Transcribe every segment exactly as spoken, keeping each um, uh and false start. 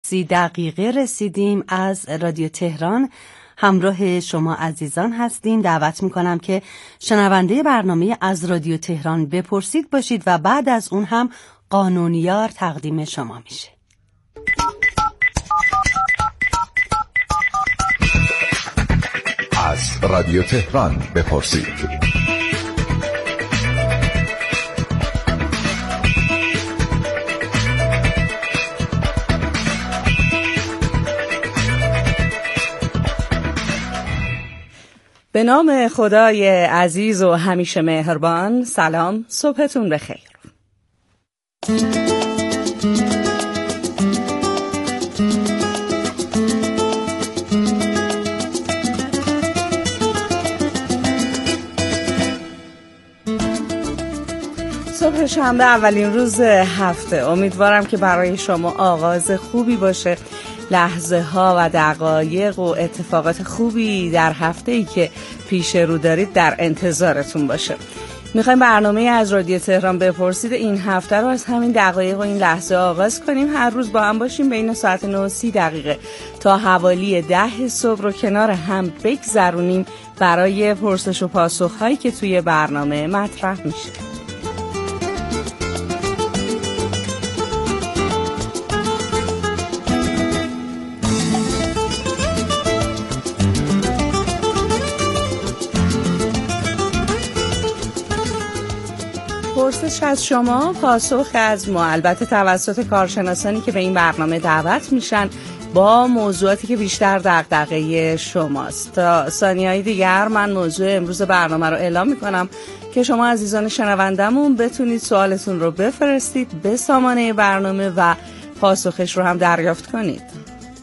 سی دقیقه رسیدیم از رادیو تهران. همراه شما عزیزان هستیم. دعوت میکنم که شنونده برنامه از رادیو تهران بپرسید باشید و بعد از اون هم قانونیار تقدیم شما میشه. از رادیو تهران بپرسید. به نام خدای عزیز و همیشه مهربان. سلام، صبحتون بخیر. صبح شنبه اولین روز هفته، امیدوارم که برای شما آغاز خوبی باشه. لحظه ها و دقایق و اتفاقات خوبی در هفته‌ای که پیش رو دارید در انتظارتون باشه. میخوایم برنامه از رادیو تهران بپرسید این هفته رو از همین دقایق و این لحظه آغاز کنیم. هر روز با هم باشیم بین ساعت نه و سی دقیقه تا حوالی ده صبح رو کنار هم بگذرونیم برای پرسش و پاسخ هایی که توی برنامه مطرح میشه. پرسش از شما، پاسخ از ما، البته توسط کارشناسانی که به این برنامه دعوت میشن با موضوعاتی که بیشتر دغدغه شماست. تا ثانیه‌های دیگر من موضوع امروز برنامه رو اعلام میکنم که شما عزیزان شنوندمون بتونید سوالتون رو بفرستید به سامانه برنامه و پاسخش رو هم دریافت کنید.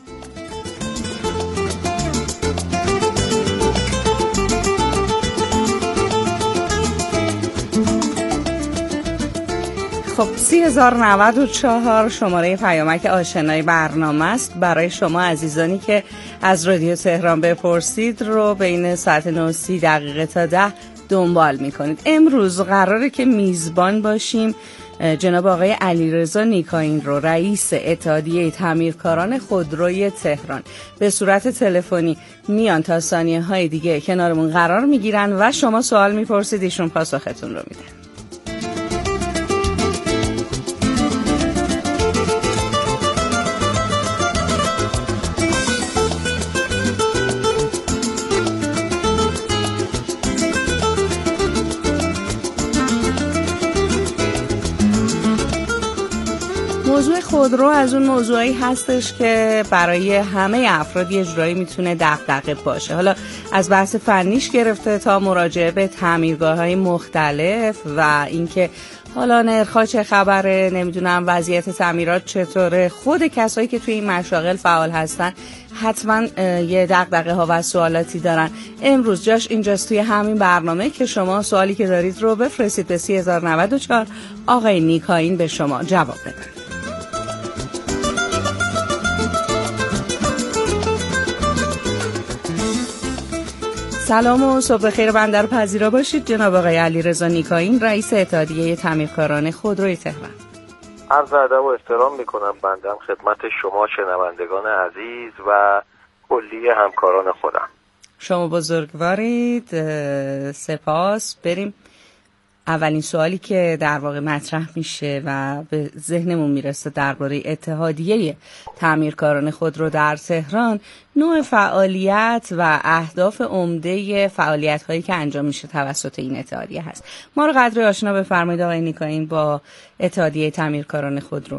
خب سی هزار و نود و چهار شماره پیامک آشنای برنامه است برای شما عزیزانی که از رادیو تهران بپرسید رو بین ساعت نه و سی دقیقه تا ده دنبال میکنید. امروز قراره که میزبان باشیم جناب آقای علیرضا نیکاین رو، رئیس اتحادیه تعمیرکاران خودروی تهران. به صورت تلفنی میان تا ثانیه های دیگه کنارمون قرار میگیرن و شما سوال میپرسید، ایشون پاسختون رو میدن. موضوع خودرو از اون موضوعی هستش که برای همه افراد یه جورایی میتونه دغدغه باشه. حالا از بحث فنیش گرفته تا مراجعه به تعمیرگاه‌های مختلف و اینکه حالا نرخ‌ها چه خبره، نمیدونم وضعیت تعمیرات چطوره، خود کسایی که توی این مشاغل فعال هستن حتما یه دغدغه ها و سوالاتی دارن. امروز جاش اینجاست توی همین برنامه که شما سوالی که دارید رو بفرستید به سی هزار و نود و چهار. آقای نیکاین به شما جواب بدن. سلام و صبح خیر بنده رو پذیرا باشید جناب آقای علیرضا نیکاین، رئیس اتحادیه تعمیرکاران خودروی تهران. عرض ادب و احترام میکنم بندم خدمت شما شنوندگان عزیز و کلی همکاران خودم. شما بزرگوارید، سپاس. بریم اولین سوالی که در واقع مطرح میشه و به ذهنمون میرسه درباره اتحادیه تعمیرکاران خودرو در تهران، نوع فعالیت و اهداف عمده فعالیت هایی که انجام میشه توسط این اتحادیه هست. ما رو قدری آشنا بفرمایید آقای نیکاین با اتحادیه تعمیرکاران خودرو.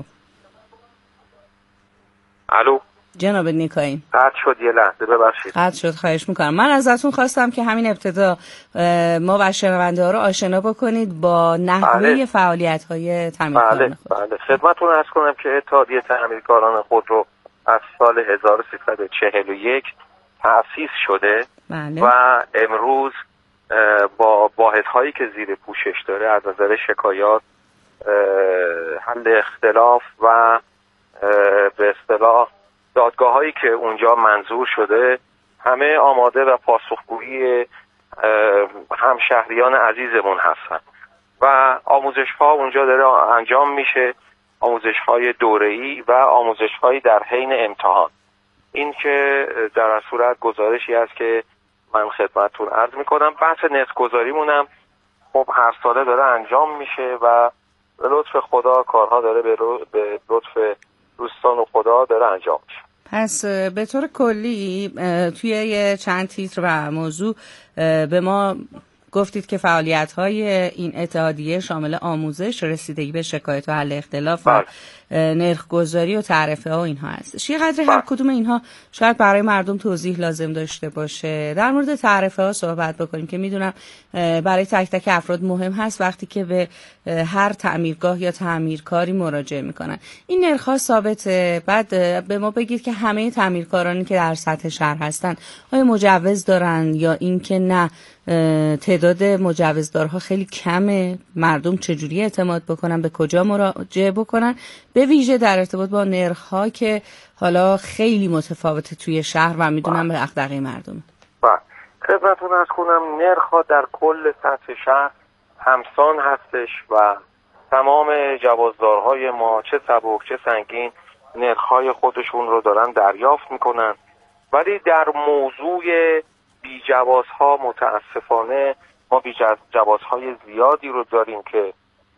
الو جناب نیکاین، قطع شد، یه لحظه ببخشید. قطع شد، خواهش میکنم. من ازتون خواستم که همین ابتدا ما و شنونده ها رو آشنا بکنید با نحوه بله. فعالیت های تعمیرکاران بله. بله. خدمتتون عرض کنم که اتحادیه تعمیرکاران خودرو از سال هزار و سیصد و چهل و یک تأسیس شده بله. و امروز با واحدهایی که زیر پوشش داره از نظر شکایات، حل اختلاف و به اصطلاح دادگاه هایی که اونجا منظور شده همه آماده و پاسخگویی همشهریان عزیزمون هستن و آموزش ها اونجا داره انجام میشه. آموزش‌های دوره‌ای و آموزش‌های در حین امتحان. این که در صورت گزارشی است که من خدمتتون عرض می‌کنم. بحث نرخ‌گذاریمون هم خب هر ساله داره انجام میشه و به لطف خدا کارها داره به, رو... به لطف دوستان و خدا داره انجام میشه. پس به طور کلی توی یه چند تیتر و موضوع به ما گفتید که فعالیت‌های این اتحادیه شامل آموزش، رسیدگی به شکایت و حل اختلاف و نرخ‌گذاری و تعرفه ها اینها هست. یه قدر هر کدوم اینها شاید برای مردم توضیح لازم داشته باشه. در مورد تعرفه ها صحبت بکنیم که میدونم برای تک تک افراد مهم هست وقتی که به هر تعمیرگاه یا تعمیرکاری مراجعه میکنن. این نرخ‌ها ثابته. بعد به ما بگید که همه تعمیرکارانی که در سطح شهر هستن آیا مجوز دارن یا اینکه نه تعداد مجوزدارها خیلی کمه؟ مردم چجوری اعتماد بکنن، به کجا مراجعه بکنن، به ویژه در ارتباط با نرخ‌ها که حالا خیلی متفاوته توی شهر و میدونم به دغدغه مردم. بله، خدمتتون عرض کنم نرخ‌ها در کل سطح شهر همسان هستش و تمام جوازدارهای ما چه سبک چه سنگین نرخ‌های خودشون رو دارن دریافت میکنن، ولی در موضوع بی جوازها متاسفانه ما بی جوازهای زیادی رو داریم که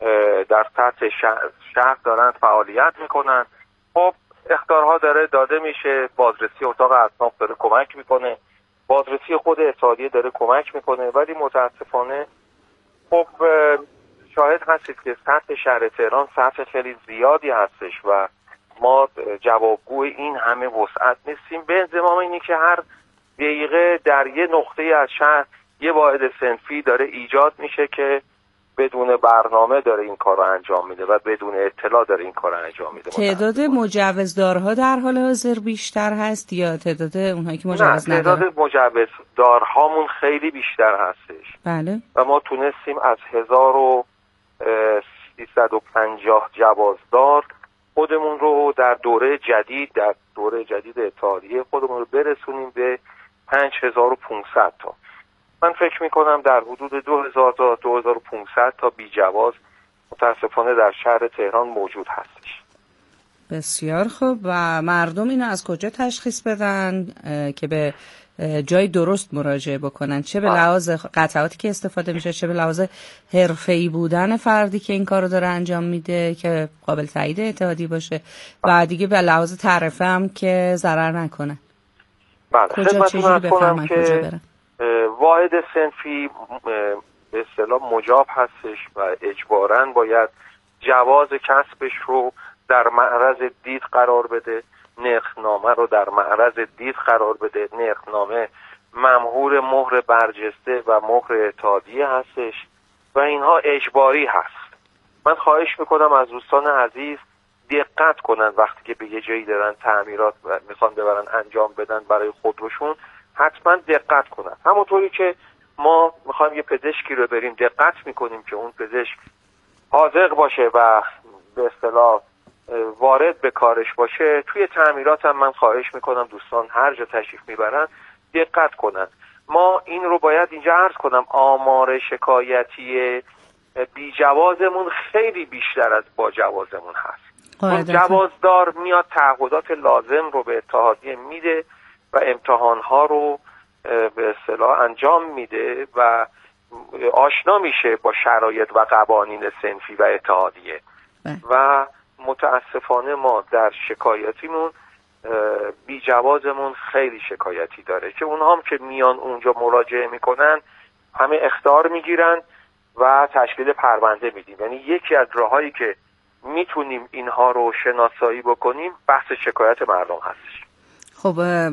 در سطح شهر, شهر دارن فعالیت میکنن. خب اخطارها داره داده میشه، بازرسی اتاق اصناف داره کمک میکنه، بازرسی خود اتحادیه داره کمک میکنه، ولی متاسفانه خب شاهد هستید که سطح شهر تهران سطح خیلی زیادی هستش و ما جوابگو این همه وسعت نیستیم. به انضمام اینی که هر دقیقه در یه نقطه از شهر یه واحد صنفی داره ایجاد میشه که بدون برنامه داره این کار رو انجام میده و بدون اطلاع داره این کار رو انجام میده. تعداد مجوزدارها در حال حاضر بیشتر هست یا تعداد اونهایی که مجوز ندارن؟ تعداد مجوزدارهامون خیلی بیشتر هستش. بله. و ما تونستیم از هزار و سیصد و پنجاه جوازدار خودمون رو در دوره جدید در دوره جدید اتحادیه خودمون رو برسونیم به پنج هزار و پانصد تا. من فکر میکنم در حدود دو هزار تا دو هزار و پانصد تا بی جواز متاسفانه در شهر تهران موجود هستش. بسیار خوب. و مردم اینو از کجا تشخیص بدن که به جای درست مراجعه بکنن؟ چه به لحاظ قطعاتی که استفاده میشه، چه به لحاظ حرفه‌ای بودن فردی که این کارو داره انجام میده که قابل تایید اتحادیه باشه و دیگه به لحاظ تعرفه هم که ضرر نکنه؟ بله، کجا چجوری بفهمن کجا برن؟ واحد صنفی به اصطلاح مجاب هستش و اجباراً باید جواز کسبش رو در معرض دید قرار بده، نرخنامه رو در معرض دید قرار بده. نرخنامه ممهور مهر برجسته و مهر اتحادیه هستش و اینها اجباری هست. من خواهش میکنم از دوستان عزیز دقت کنن وقتی که به یه جایی دارن تعمیرات میخوان ببرن انجام بدن برای خودروشون، حتما دقت کنن. همونطوری که ما میخوایم یه پزشکی رو بریم دقت میکنیم که اون پزشک حاذق باشه و به اصطلاح وارد به کارش باشه، توی تعمیرات هم من خواهش میکنم دوستان هر جا تشریف میبرن دقت کنن. ما این رو باید اینجا عرض کنم، آمار شکایتی بی جوازمون خیلی بیشتر از با جوازمون هست. اون جوازدار میاد تعهدات لازم رو به اتحادیه میده و امتحانها رو به اصطلاح انجام میده و آشنا میشه با شرایط و قوانین صنفی و اتحادیه. و متاسفانه ما در شکایتیمون بی جوازمون خیلی شکایتی داره که اونها هم که میان اونجا مراجعه میکنن همه اخطار میگیرن و تشکیل پرونده میدیم. یعنی یکی از راهایی که میتونیم اینها رو شناسایی بکنیم بحث شکایت مردم هستش. خب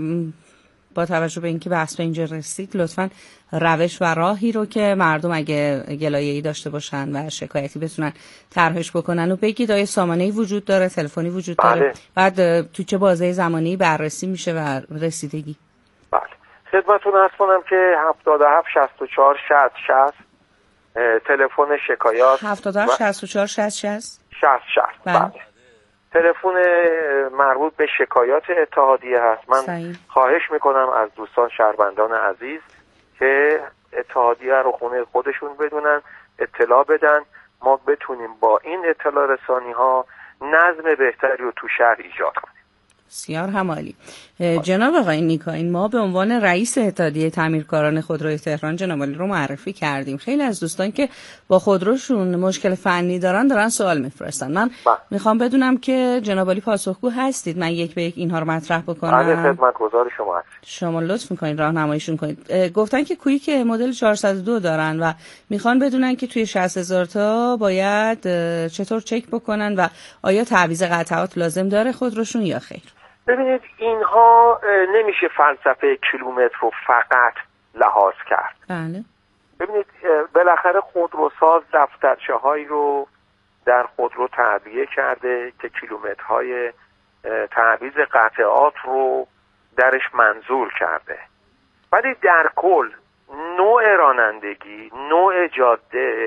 با توجه به اینکه بحث به اینجا رسید لطفاً روش و راهی رو که مردم اگه گلایه‌ای داشته باشن و شکایتی بتونن طرحش بکنن و بگید. آیا سامانه‌ای وجود داره، تلفنی وجود داره؟ بله. بعد تو چه بازه زمانی بررسی میشه و رسیدگی؟ بله، خدمتتون عرض کنم که هفتاد و هفت شصت و چهار شصت شصت تلفن شکایات هفتاد و هفت شصت و چهار شصت شصت شصت شصت بله. تلفن مربوط به شکایات اتحادیه هست. من صحیح. خواهش میکنم از دوستان شهروندان عزیز که اتحادیه رو خونه خودشون بدونن، اطلاع بدن، ما بتونیم با این اطلاع رسانی ها نظم بهتری رو تو شهر ایجاد کنیم. بسیار همالی. جناب آقای نیکاین، ما به عنوان رئیس اتحادیه تعمیرکاران خودروی تهران جناب عالی رو معرفی کردیم. خیلی از دوستان که با خودروشون مشکل فنی دارن دارن سوال میفرستن. من میخوام بدونم که جناب عالی پاسخگو هستید من یک به یک اینها رو مطرح بکنم. بله، خدمتگزار شما هستم. شما لطف میکنید راهنماییشون کنید. گفتن که کویک مدل چهارصد و دو دارن و میخوان بدونن که توی شصت هزار تا باید چطور چک بکنن و آیا تعویض قطعات لازم داره خودروشون یا خیر؟ ببینید، اینها نمیشه فلسفه کیلومتر رو فقط لحاظ کرد. بله. ببینید، بالاخره خودروساز دفترچه هایی رو در خودرو تعبیه کرده که کیلومترهای تعویض قطعات رو درش منظور کرده، ولی در کل نوع رانندگی، نوع جاده،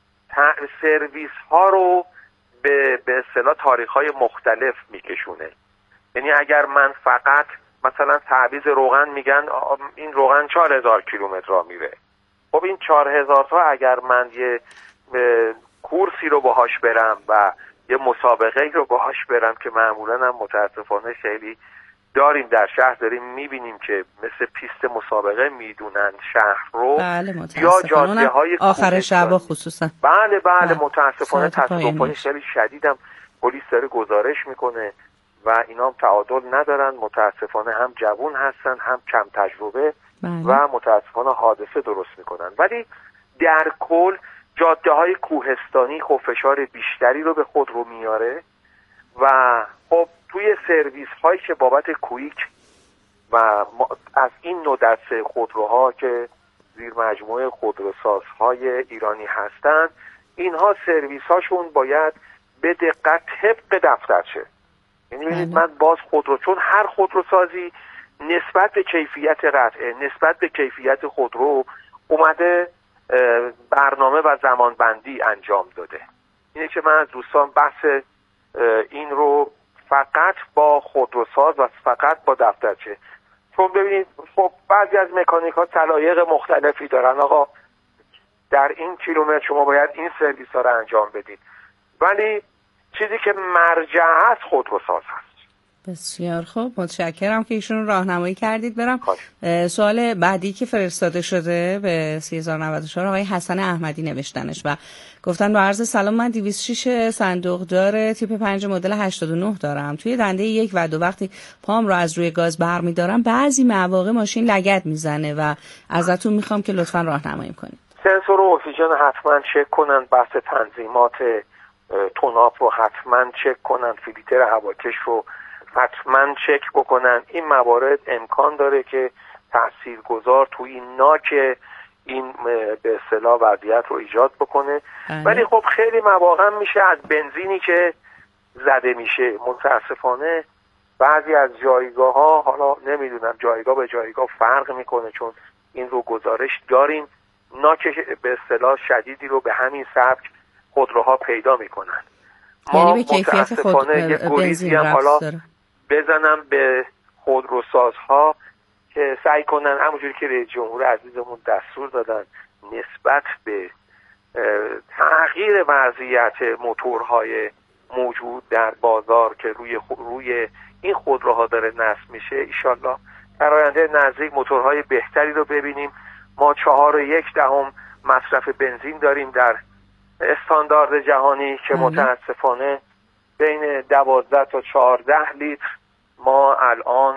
سرویس ها رو به به اصطلاح تاریخ های مختلف میکشونه. یعنی اگر من فقط مثلا تعویض روغن میگن این روغن چهار هزار کیلومتر را میره، خب این چهار هزار تا اگر من یه کورسی رو باهاش برم و یه مسابقه رو باهاش برم که معمولا هم متاسفانه خیلی داریم در شهر، داریم میبینیم که مثل پیست مسابقه میدونن شهر رو. بله، یا جاده های آخر شب خصوصا. بله بله متاسفانه تصادف‌های خیلی شدیدم پلیس داره گزارش میکنه و اینا هم تعادل ندارن، متاسفانه هم جوون هستن هم کم تجربه. بله. و متاسفانه حادثه درست میکنن. ولی در کل جاده های کوهستانی خب فشار بیشتری رو به خود رو میاره و خب توی سرویس هایی که بابت کویک و از این نوع دسته خودروها که زیر مجموعه خودروسازهای ایرانی هستن، اینها سرویس هاشون باید به دقت طبق دفترچه. یعنی ببینید من باز خودرو، چون هر خودروسازی نسبت به کیفیت قطعه، نسبت به کیفیت خودرو اومده برنامه و زمانبندی انجام داده. اینه که من از دوستان بحث این رو فقط با خودروساز و فقط با دفترچه، چون ببینید خب بعضی از مکانیک ها سلایق مختلفی دارن، آقا در این کیلومتر شما باید این سرویس ها رو انجام بدید، ولی چیزی که مرجع هست خودروساز هست. بسیار خوب، متشکرم که ایشون راهنمایی کردید. برم سوال بعدی که فرستاده شده به سه هزار و نود و چهار، آقای حسن احمدی نوشتنش و گفتن با عرض سلام، من دویست و شش صندوقدار تیپ پنج مدل هشتاد و نه دارم. توی دنده یک و دو وقتی پام رو از روی گاز برمی‌دارم بعضی مواقع ماشین لگد میزنه و ازتون میخوام که لطفاً راهنمایی کنید. سنسور اکسیژن حتما چک کنن، بحث تنظیمات توناپ رو حتما چک کنن، فیلتر هواکش رو حتما چک بکنن. این موارد امکان داره که تاثیرگذار توی این ناک این به اصطلاح وضعیت رو ایجاد بکنه. ولی خب خیلی مواقع میشه از بنزینی که زده میشه، متاسفانه بعضی از جایگاه ها، حالا نمیدونم جایگاه به جایگاه فرق میکنه، چون این رو گزارش داریم، ناک به اصطلاح شدیدی رو به همین سبک خودروها پیدا میکنن. یعنی به کیفیت خود بنزین حالا بزنم به خودروسازها که سعی کنن همونجوری که رئیس جمهور عزیزمون دستور دادن نسبت به تغییر وضعیت موتورهای موجود در بازار که روی روی این خودروها داره نصب میشه، ایشالله در آینده نزدیک موتورهای بهتری رو ببینیم. ما چهار و یک دهم مصرف بنزین داریم در استاندارد جهانی که متاسفانه بین دوازده تا چهارده لیتر ما الان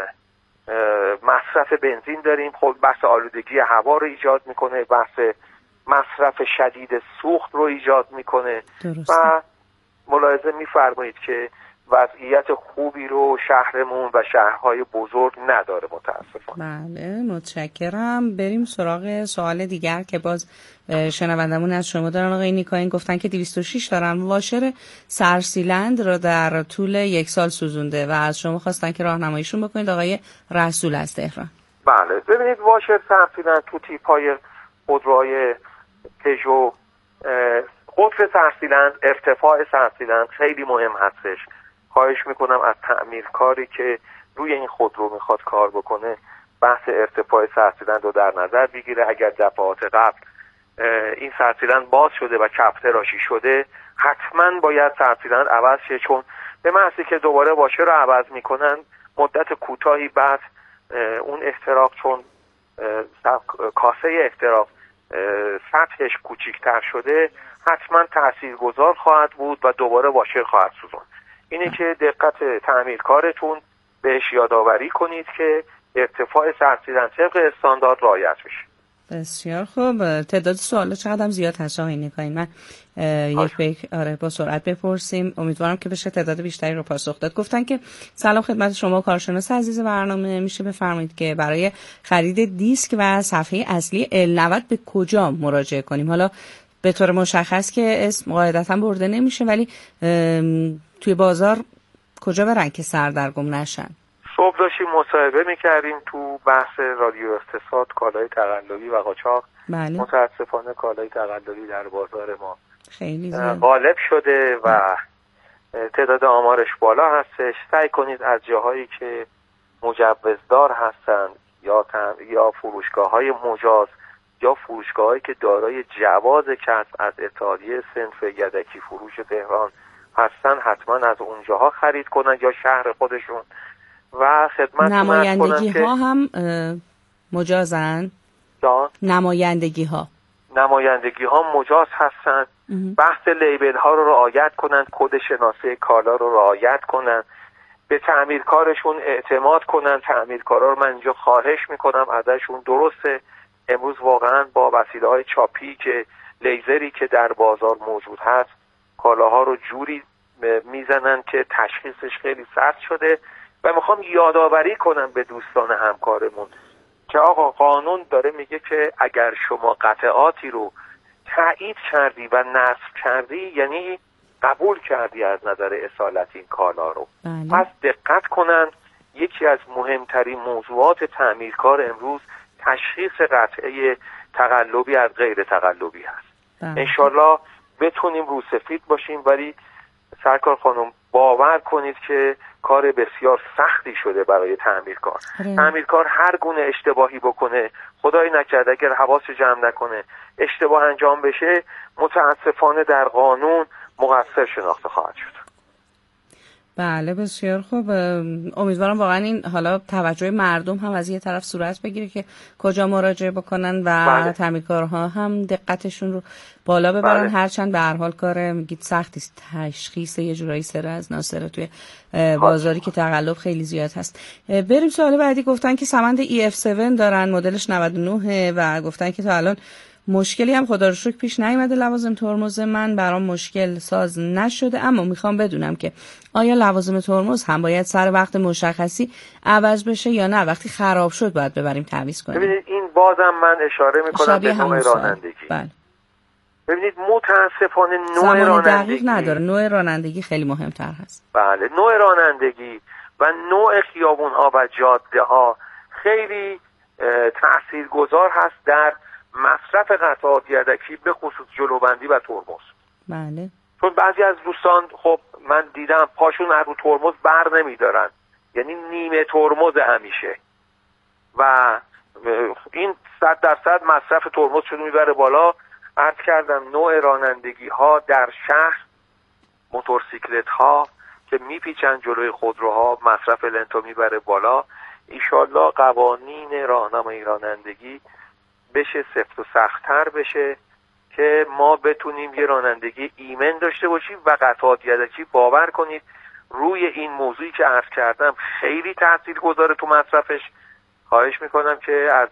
مصرف بنزین داریم. خب بحث آلودگی هوا رو ایجاد میکنه، بحث مصرف شدید سوخت رو ایجاد میکنه. درسته. و ملاحظه میفرمایید که وضعیت خوبی رو شهرمون و شهرهای بزرگ نداره متاسفانه. بله، متشکرم. بریم سراغ سوال دیگر که باز شنوندمون از شما دارن. آقای نیکاین گفتن که دویست و شش دارن، واشر سرسیلند را در طول یک سال سوزونده و از شما خواستن که راهنماییشون بکنید. آقای رسول از تهران. بله، ببینید واشر سرسیلند تو تیپ‌های خودروهای پژو، قطر سرسیلند، ارتفاع سرسیلند خیلی مهم هستش. خواهش میکنم از تعمیرکاری که روی این خودرو میخواد کار بکنه بحث ارتفاع سرسیلند رو در نظر بگیره. اگر دفعات قبل این سرسیلند باز شده و کف تراشی شده، حتما باید سرسیلند عوض شه، چون به محضی که دوباره واشه رو عوض میکنن مدت کوتاهی بعد اون احتراق، چون کاسه احتراق سطحش کوچیک‌تر شده، حتما تاثیرگذار خواهد بود و دوباره واشر خواهد سوزون. اینه که دقت تعمیرکارتون بهش یادآوری کنید که ارتفاع سرسیلند طبق استاندارد رعایت بشه. بسیار خوب. تعداد سوالا چقدر هم زیاد هست آقای نکاین، من یک به یک آره با سرعت بپرسیم، امیدوارم که بشه تعداد بیشتری رو پاسخ داد. گفتن که سلام خدمت شما کارشناس عزیز برنامه، میشه بفرمایید که برای خرید دیسک و صفحه اصلی ال نود به کجا مراجعه کنیم؟ حالا به طور مشخص که اسم قاعدتا برده نمیشه، ولی توی بازار کجا برن که سردرگم نشن؟ صبح داشتیم مصاحبه میکردیم تو بحث رادیو اقتصاد، کالای تقلبی و قاچاق. بله. متاسفانه کالای تقلبی در بازار ما خیلی زیاد غالب شده و تعداد آمارش بالا هستش. سعی کنید از جاهایی که مجوزدار هستند یا یا فروشگاه‌های مجاز یا فروشگاهایی که دارای جواز کسب از اتحادیه صنف یدکی فروش تهران هستن، حتما از اونجاها خرید کنن یا شهر خودشون. و خدمت نمایندگی ها هم مجازن؟ یا نمایندگی ها نمایندگی ها مجاز هستن. بحث لیبل ها رو رعایت کنن، کد شناسه کالا رو رعایت کنن، به تعمیرکارشون اعتماد کنن. تعمیرکارا رو من اینجا خواهش میکنم ازشون، درسته امروز واقعا با وسیله های چاپی که لیزری که در بازار موجود هست کالاها رو جوری میزنن که تشخیصش خیلی سخت شده و میخوام یادآوری کنم به دوستان همکارمون که آقا قانون داره میگه که اگر شما قطعاتی رو تایید کردی و نصب کردی یعنی قبول کردی از نظر اصالت این کالا رو. بله. پس دقت کنن. یکی از مهمترین موضوعات تعمیرکار امروز تشخیص قطعه تقلبی از غیر تقلبی هست. بله. انشالله بتونیم رو سفید باشیم، ولی سرکار خانم باور کنید که کار بسیار سختی شده برای تعمیرکار. بله. تعمیرکار هر گونه اشتباهی بکنه، خدای نکرده اگر حواسش جمع نکنه اشتباه انجام بشه، متاسفانه در قانون مقصر شناخته خواهد شد. بله بسیار خوب. امیدوارم واقعا این حالا توجه مردم هم از یه طرف صورت بگیره که کجا مراجعه بکنن و بله. تعمیرکارها هم دقتشون رو بالا ببرن. بله. هرچند به هر حال کار میگید سختی است، تشخیص یه جورایی سر از ناسره توی بازاری که تقلب خیلی زیاد هست. بریم سوال بعدی. گفتن که سمند ای اف هفت دارن، مدلش نود و نه و گفتن که تا الان مشکلی هم خدا رو شکر پیش نیامده. لوازم ترمز من برام مشکل ساز نشده، اما میخوام بدونم که آیا لوازم ترمز هم باید سر وقت مشخصی عوض بشه یا نه وقتی خراب شد باید ببریم تعویض کنیم؟ ببینید این بازم من اشاره میکنم به نوع رانندگی. بله. ببینید متاسفانه نوع زمان رانندگی دقیق نداره، نوع رانندگی خیلی مهمتر هست. بله، نوع رانندگی و نوع خیابون ها و جاده ها خیلی تاثیرگذار هست در مصرف قطعات یدکی، به خصوص جلوبندی و ترمز. بله. چون بعضی از دوستان خب من دیدم پاشون از رو ترمز بر نمیدارن، یعنی نیمه ترمز همیشه، و این صد درصد مصرف ترمز شده میبره بالا. عرض کردم نوع رانندگی ها در شهر، موتورسیکلت ها که میپیچن جلوی خودروها، مصرف لنتو میبره بالا. ایشالله قوانین راهنمایی رانندگی بشه سفت و سخت‌تر بشه که ما بتونیم یه رانندگی ایمن داشته باشیم و قطعات یدکی باور کنید روی این موضوعی که عرض کردم خیلی تاثیر گذاره تو مصرفش. خواهش میکنم که از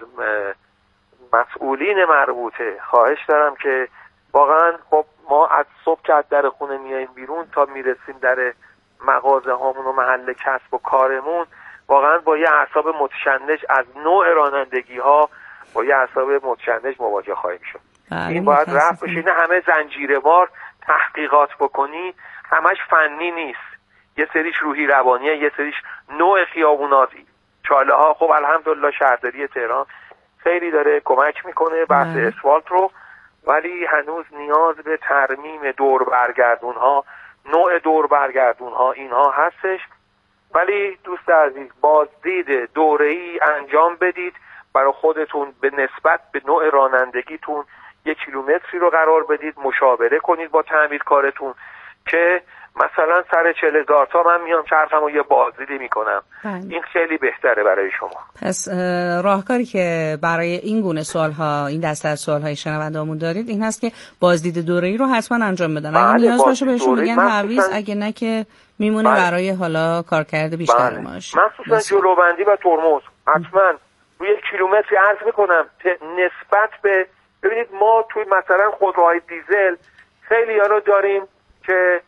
مسئولین مربوطه خواهش دارم که واقعا خب ما از صبح که از در خونه میاییم بیرون تا میرسیم در مغازه هامون و محل کسب و کارمون، واقعا با یه اعصاب متشنج از نوع رانندگی ها با یه اعصاب متشنج مواجه خواهیم شد. این باید رفت بشه. این همه زنجیروار تحقیقات بکنی همش فنی نیست، یه سریش روحی روانیه، یه سریش نوع خیابوناتی چاله ها. خب الحمدلله شهرداری تهران خیلی داره کمک میکنه بحث اسفالت رو، ولی هنوز نیاز به ترمیم دور برگردون ها، نوع دور برگردون ها اینها هستش. ولی دوست عزیز بازدید دوره‌ای انجام بدید برای خودتون به نسبت به نوع رانندگیتون. یک کیلومتری رو قرار بدید، مشاوره کنید با تعمیرکارتون که مثلا سر چهل هزار تا من میام چرخم و یه بازدیدی میکنم. این خیلی بهتره برای شما. پس راهکاری که برای این گونه سوالها، این دسته از سوالهای شنونده‌مون دارید این هست که بازدید دوره‌ای رو حتما انجام بدن. اگه نیاز باشه بهشون میگن تعویض، اگه نه که میمونه بله. برای حالا کارکرد بیشتر بله. ماشین. مخصوصا جلوبندی و ترمز حتما روی یک کیلومتری عرض میکنم نسبت به، ببینید ما توی مثلا خودروهای دیزل خیلی ها رو داریم که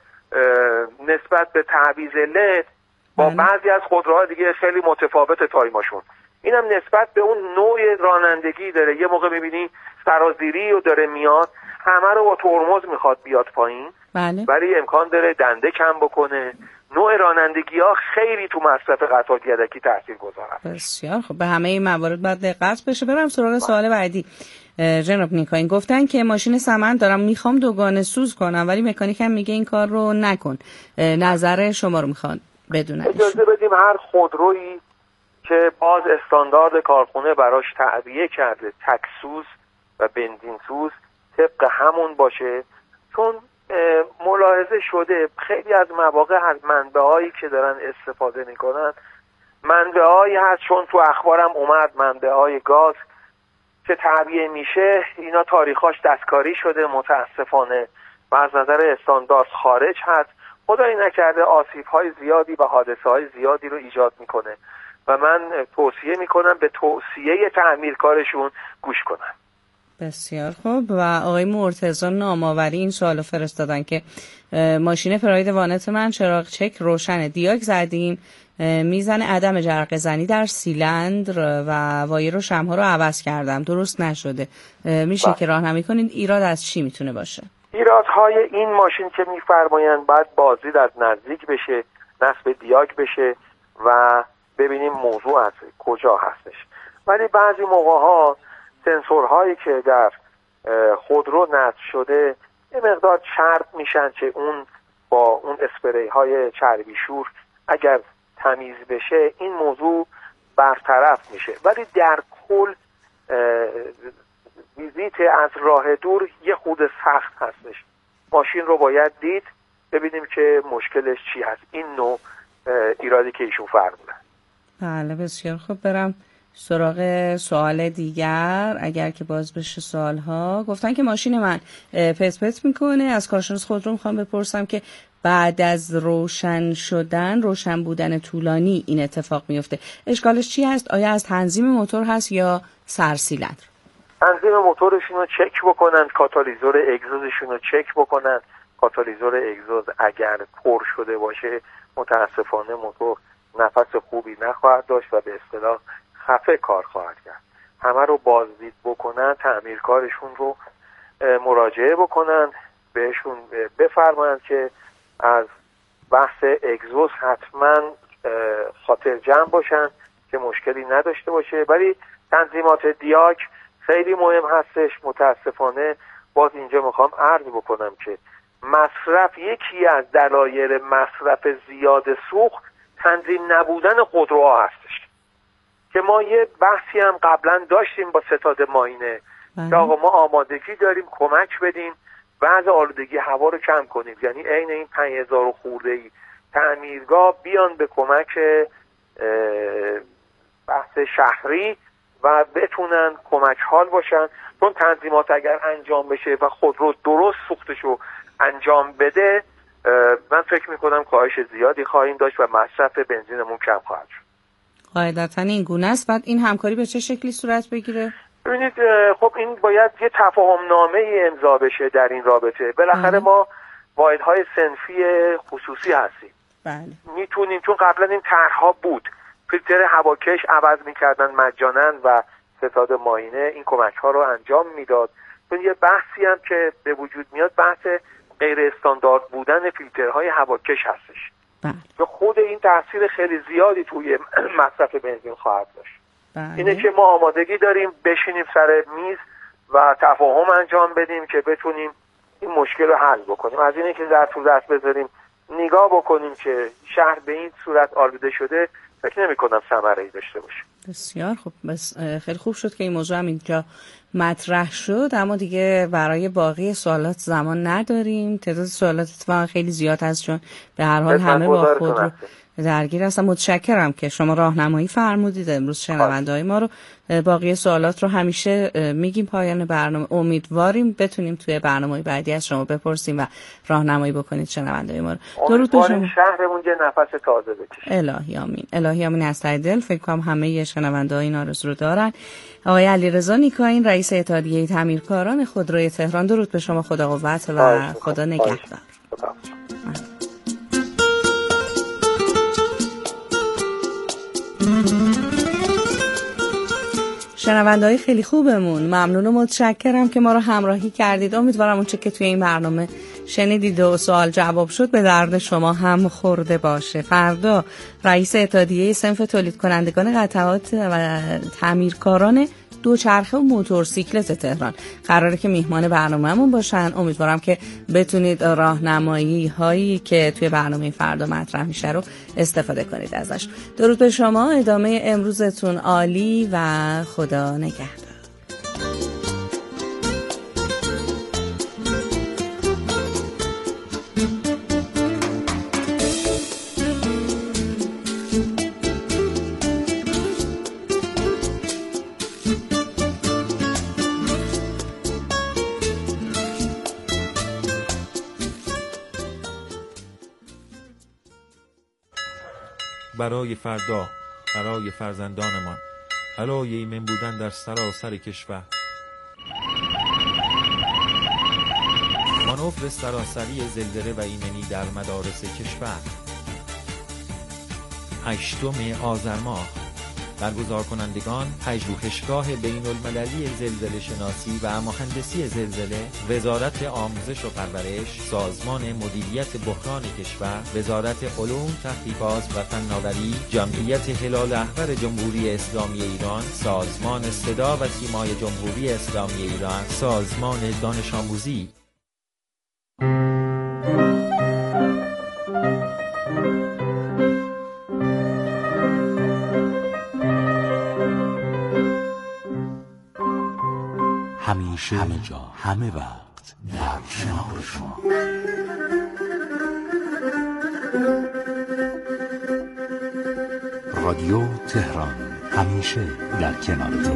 نسبت به تعویض لد با بعضی از خودروها دیگه خیلی متفاوت تایماشون. اینم نسبت به اون نوع رانندگی داره. یه موقع میبینی سرازیری رو داره میاد، همه رو با ترمز میخواد بیاد پایین، بله. ولی امکان داره دنده کم بکنه. نوع رانندگی ها خیلی تو مصرف قطعات یدکی تاثیر گذاره. بسیار خب، به همه این موارد باید دقت بشه. برم سراغ سوال بعدی. جناب نیکاین گفتن که ماشین سمن دارم میخوام دوگانه سوز کنم ولی مکانیکم میگه این کار رو نکن. نظر شما رو میخوان بدونن. اجازه بدیم هر خودرویی که باز استاندارد کارخونه براش تعبیه کرده تکسوز و بنزین سوز طبق همون باشه، چون ملاحظه شده خیلی از مواقع از منبع‌هایی که دارن استفاده میکنن منبع‌هایی هست، چون تو اخبارم اومد منبع‌های گاز که تعبیه میشه اینا تاریخاش دستکاری شده متاسفانه و از نظر استاندارد خارج هست. خدایی نکرده آسیب‌های زیادی و حادثه‌های زیادی رو ایجاد میکنه و من توصیه میکنم به توصیه تعمیرکارشون گوش کنن. بسیار خوب. و آقای مرتضی نامآوری این سوالو فرستادن که ماشین پراید وانت من چراغ چک روشن دیاگ زدیم، میزن عدم جرقه زنی در سیلندر و وایر و شمها رو عوض کردم درست نشده، میشه که راهنمایی کنید ایراد از چی میتونه باشه؟ ایرادهای این ماشین که میفرمایند باید بازدید از نزدیک بشه، نصب دیاگ بشه و ببینیم موضوع از کجا هستش. ولی بعضی موقع ها سنسورهایی که در خودرو نصب شده یه مقدار چرب میشن که اون با اون اسپری های چربی شور اگر تمیز بشه این موضوع برطرف میشه. ولی در کل ویزیت از راه دور یه خود سخت هستش. ماشین رو باید دید ببینیم که مشکلش چی هست. این نوع ایرادی که ایشون فرمودن. بله بسیار خوب. برم سراغ سوال دیگر اگر که باز بشه سوالها. گفتن که ماشین من پت پت میکنه، از کارشناس خودرو میخوام بپرسم که بعد از روشن شدن روشن بودن طولانی این اتفاق میفته، اشکالش چی هست؟ آیا از تنظیم موتور هست یا سرسیلندر؟ تنظیم موتورشون رو چک بکنن، کاتالیزور اگزوزشون رو چک بکنن. کاتالیزور اگزوز اگر پر شده باشه متاسفانه موتور نفس خوبی نخواهد داشت و به اصطلاح خفه کار خواهد کرد. همه رو بازدید بکنن، تعمیرکارشون رو مراجعه بکنن، بهشون بفرمایند که از بحث اگزوز حتما خاطر جمع باشن که مشکلی نداشته باشه. ولی تنظیمات دیاگ خیلی مهم هستش. متاسفانه باز اینجا میخوام عرض بکنم که مصرف یکی از دلایل مصرف زیاد سوخت تنظیم نبودن خودروها هستش که ما یه بحثی هم قبلا داشتیم با ستاد ماینه که آقا ما آمادگی داریم کمک بدیم بعض آلودگی هوا رو کم کنیم، یعنی عین این پنج هزار خورده ای تعمیرگاه بیان به کمک بحث شهری و بتونن کمک حال باشن. چون تنظیمات اگر انجام بشه و خودرو درست سوختشو انجام بده من فکر میکنم کاهش زیادی خواهیم داشت و مصرف بنزینمون کم خواهد شد. قاعدتاً این گونه است. بعد این همکاری به چه شکلی صورت بگیره؟ ببینید خب این باید یه تفاهم نامه ای امضا بشه در این رابطه. بالاخره ما واحدهای صنفی خصوصی هستیم. بله. میتونیم، چون قبلا این طرح‌ها بود، فیلتر هواکش عوض میکردن مجانا و ستاد ماینه این کمک ها رو انجام میداد. چون یه بحثی هم که به وجود میاد بحث غیر استاندارد بودن فیلترهای هواکش هستش که خود این تاثیر خیلی زیادی توی مصرف بنزین خواهد داشت. بله. اینه که ما آمادگی داریم بشینیم سر میز و تفاهم انجام بدیم که بتونیم این مشکل رو حل بکنیم. از اینه که در طول دست بذاریم نگاه بکنیم که شهر به این صورت آلوده شده فکر نمی کنم ثمره‌ای داشته باشه. بسیار خوب. بس خیلی خوب شد که این موضوع هم اینجا مطرح شد، اما دیگه برای باقی سوالات زمان نداریم. تعداد سوالات اتفاقا خیلی زیاد هست، چون به هر حال همه با خود رو درگیر هستم. متشکرم که شما راهنمایی فرمودید امروز شنونده‌های ما رو. باقی سوالات رو همیشه میگیم پایان برنامه. امیدواریم بتونیم توی برنامه‌های بعدی از شما بپرسیم و راهنمایی بکنید شنونده‌های ما رو. درود به شما. شهرمون یه نفس تازه بکشه. الهی آمین. الهی آمین. از ته دل فکر کنم همه شنونده‌ها این آرزو رو دارن. آقای علیرضا نیکاین، رئیس اتحادیه تعمیرکاران خودروی تهران، درود به شما. خدا قوت و خدا نگهدار. شنونده‌های خیلی خوبمون، ممنون و متشکرم که ما رو همراهی کردید. امیدوارم اونچه که توی این برنامه شنیدید و سوال جواب شد به درد شما هم خورده باشه. فردا رئیس اتحادیه صنف تولید کنندگان قطعات و تعمیرکاران دوچرخه و موتورسیکلت تهران قراره که میهمان برنامه‌مون باشن. امیدوارم که بتونید راهنمایی هایی که توی برنامه فردا مطرح میشه رو استفاده کنید ازش. درود به شما. ادامه امروزتون عالی و خدا نگهدار. برای فردا، برای فرزندانمان، برای ایمن بودن در سراسر کشور. مانور سراسری زلزله و ایمنی در مدارس کشور. هشتم آذر ماه برگزار کنندگان پژوهشگاه بین المللی زلزله شناسی و مهندسی زلزله، وزارت آموزش و پرورش، سازمان مدیریت بحران کشور، وزارت علوم، تحقیقات و فناوری، جمعیت هلال احمر جمهوری اسلامی ایران، سازمان صدا و سیمای جمهوری اسلامی ایران، سازمان دانش آموزی. همیشه همه جا همه وقت در کنار شما. رادیو تهران همیشه در کنار تو.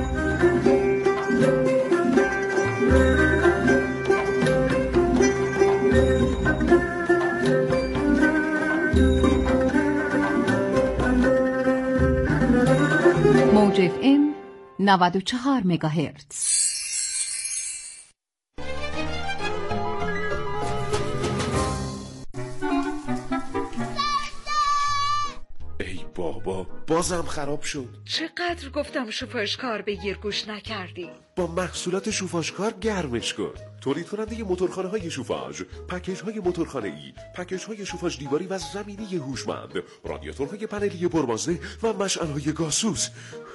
موج اف ام نود و چهار مگاهرتز. بابا بازم خراب شد. چقدر گفتم شوفاژکار بگیر گوش نکردی. با محصولات شوفاژکار گرمش کن. تولید کننده موتورخانه های شوفاژ، پکیج های موتورخانه ای، پکیج های شوفاژ دیواری و زمینی هوشمند، رادیاتورهای پنلی پربازده و مشعل های گازسوز.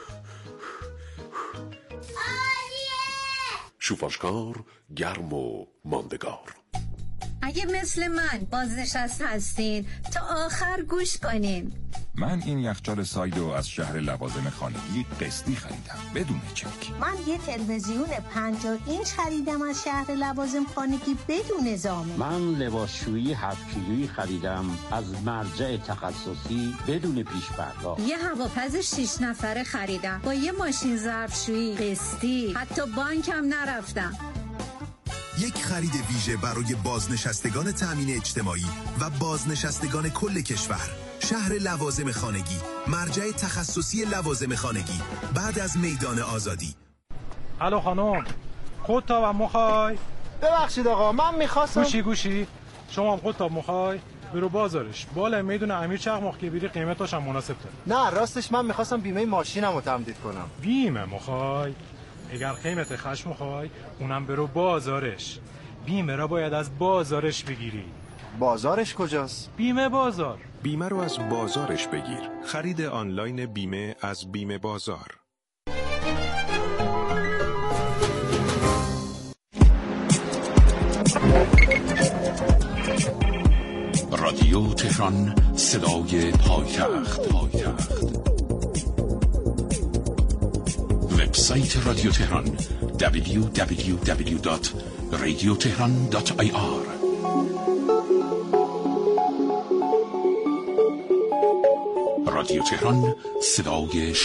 شوفاژکار گرم و ماندگار. اگه مثل من بازنشسته هستین تا آخر گوش کنین. من این یخچال سایدو از شهر لوازم خانگی قسطی خریدم بدون چک. من یه تلویزیون پنجاه اینچ خریدم از شهر لوازم خانگی بدون زامن. من لباسشویی هفت کیلویی خریدم از مرجع تخصصی بدون پیش پرداخت. یه هواپز شش نفره خریدم با یه ماشین ظرفشویی قسطی، حتی بانکم نرفتم. یک خرید ویژه برای بازنشستگان تامین اجتماعی و بازنشستگان کل کشور. شهر لوازم خانگی، مرجع تخصصی لوازم خانگی بعد از میدان آزادی. الو خانم، خودتاب هم مخوای؟ ببخشید آقا، من میخواستم. گوشی گوشی شما هم خودتاب مخوای؟ برو بازارش بالا میدون امیر چرخ که بیری قیمتاش هم مناسب تره. نه راستش من میخواستم بیمه ماشینم رو تمدید کنم. بیمه مخوای؟ اگر قیمت خشم خواهی اونم برو بازارش. بیمه را باید از بازارش بگیری. بازارش کجاست؟ بیمه بازار. بیمه رو از بازارش بگیر. خرید آنلاین بیمه از بیمه بازار. رادیو تهران صدای پایتخت. پایتخت وبسایت رادیو تهران دبلیو دبلیو دبلیو دات رادیو تهران دات آی آر. رادیو تهران، صدای